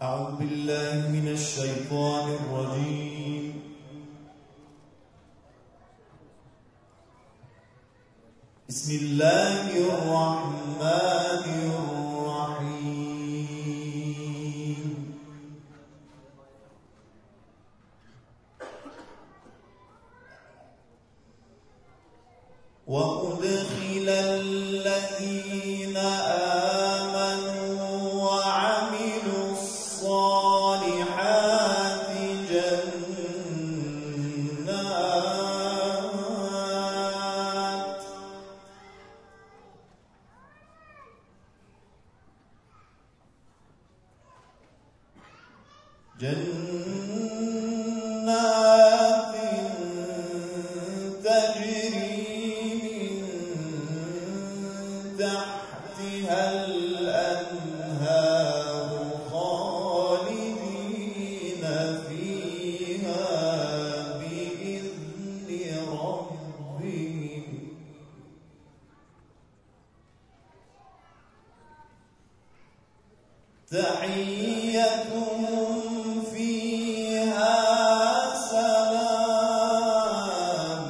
أعوذ بالله من الشيطان الرجيم. بسم الله الرحمن الرحيم. وأدخل الذين آمنوا وعملوا الصالحات جنات تجري من تحتها الأنهار خالدين فيها بإذن ربهم. تحيتهم فيها سلام.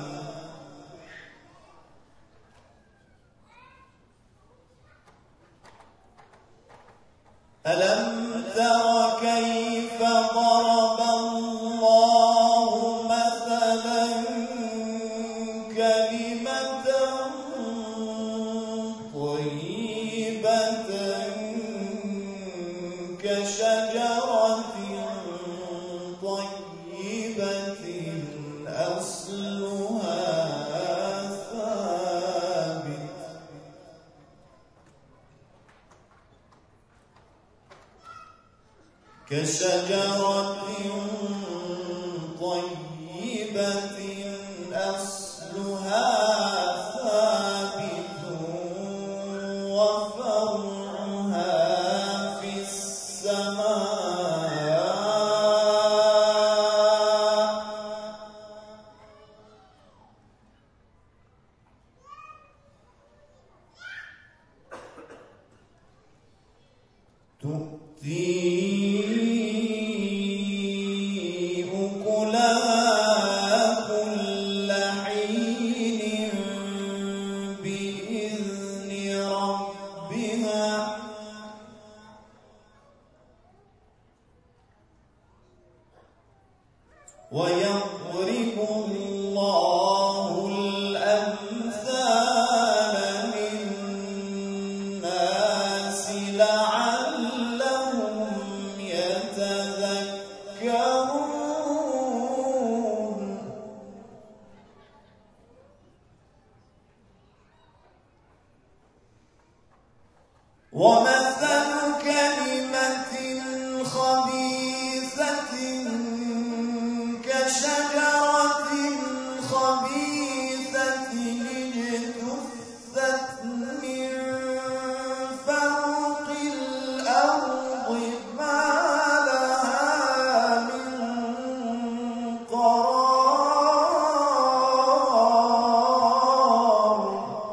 ألم تر كيف ضرب الله مثلا كلمة طيبة كشجرة طيبة أصلها ثابت كشجرة طيبة أصلها ثابت وفرعها في السماء. تؤتي أكلها كل حين بإذن ربها. ويضرب الله الأمثال للناس لعلهم يتذكرون. ومثل كلمة خبيثة كشجرة خبيثة اجتثت من فوق الأرض ما لها من قرار.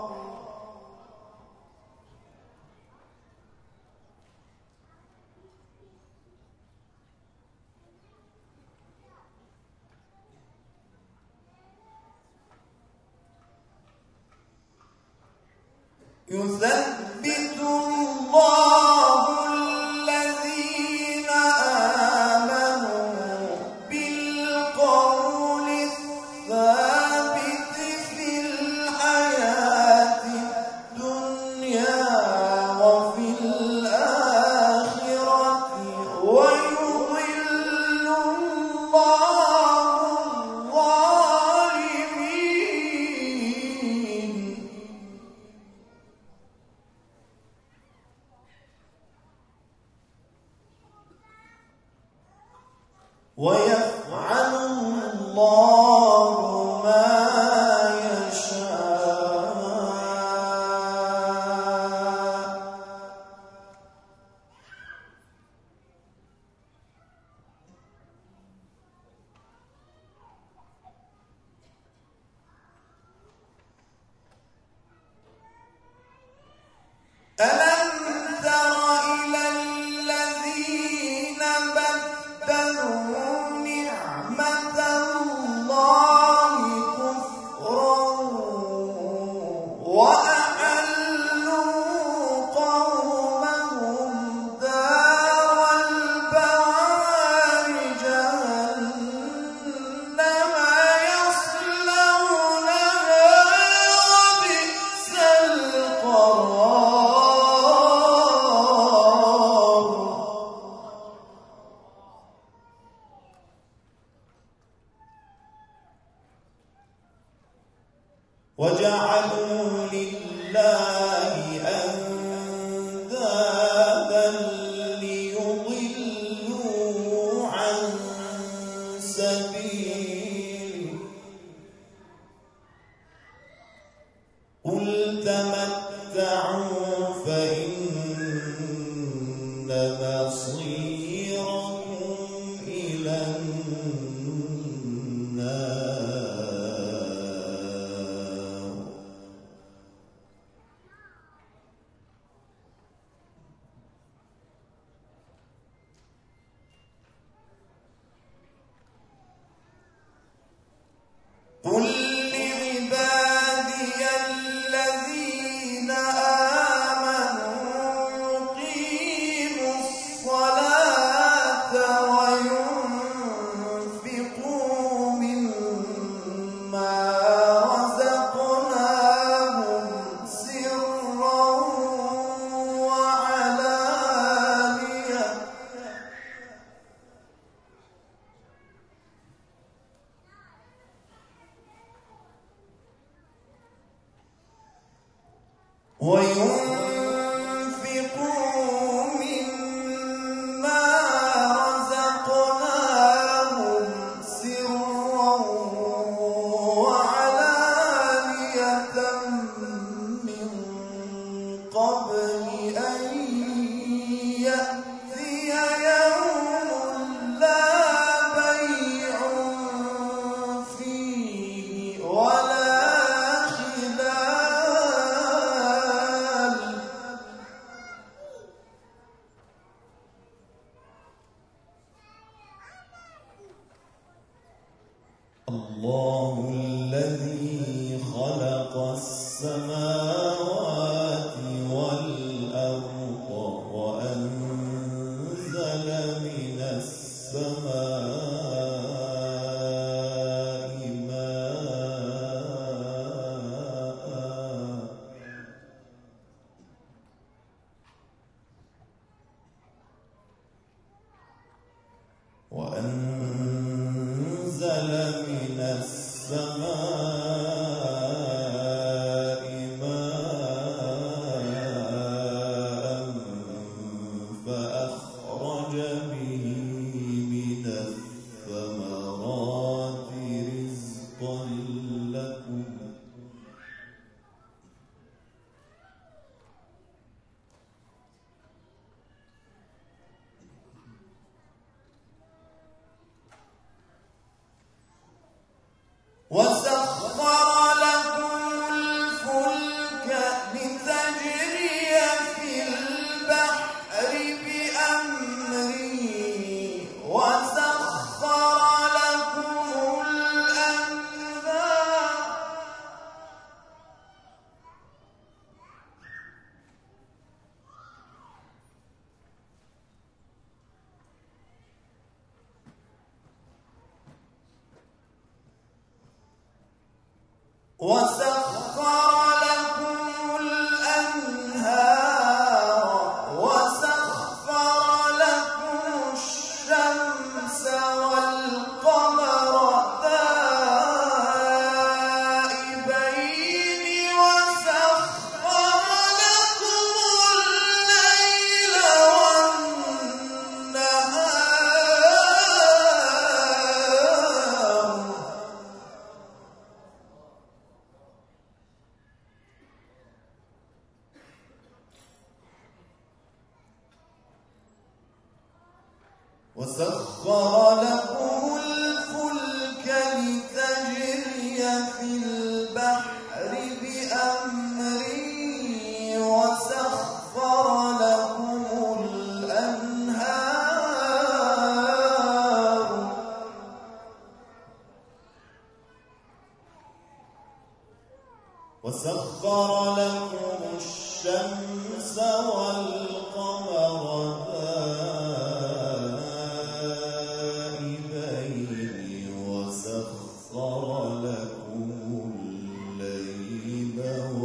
يثبت الله الذين آمنوا بالقول الثابت في الحياة الدنيا وفي الآخرة ويضل الله الظالمين. ويفعل الله ما يشاء. ألم تر إلى الذين وجعلوا لله أندادا ليضلوا عن سبيله قل تمتعوا فإن مصيركم إلى النار قل لعبادي الذين آمنوا يقيموا الصلاة وينفقوا مما رزقناهم سرا وعلانية من قبل أن يأتي يوم لا بيع فيه ولا خلال الله الذي خلق السماوات والأرض وأنزل من السماء ماء وأنزل من السماء ماء فأخرج به من الثمرات رزقا لكم وسخر لكم الفلك لتجري في البحر بأمره وسخر لكم الأنهار وسخر لكم الشمس والقمر دائبين وسخر لكم الليل والنهار وسخر لكم الفلك لتجري في البحر بأمره وسخر لكم الأنهار وسخر لكم الشمس والقمر دائبين وسخر لكم الليل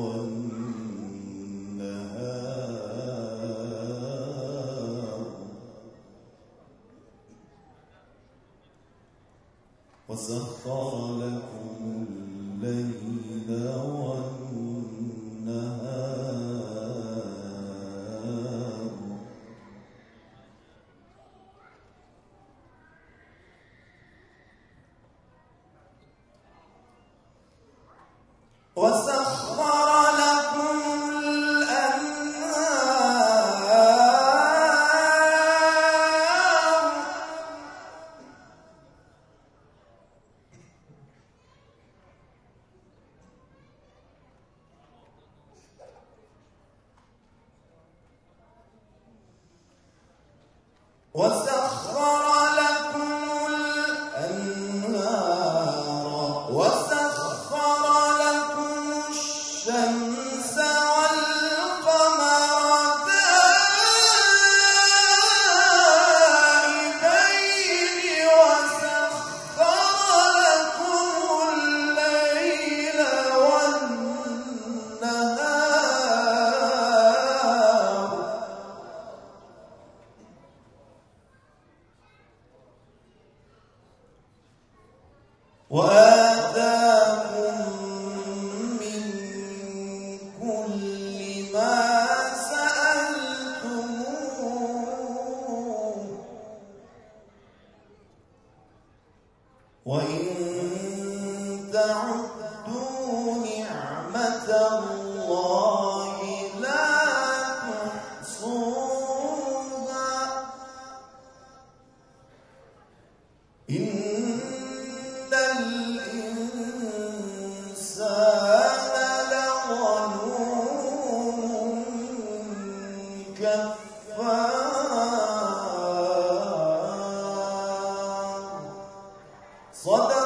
والنهار وسخر لكم الليل وسخر لكم الأنهار وسخر لكم الشمس والقمر دائبين وسخر لكم الليل والنهار وآتاكم من كل ما سألتموه وإن تعدوا نعمة الله لا تحصوها إن الإنسان لظلوم كفار. صدق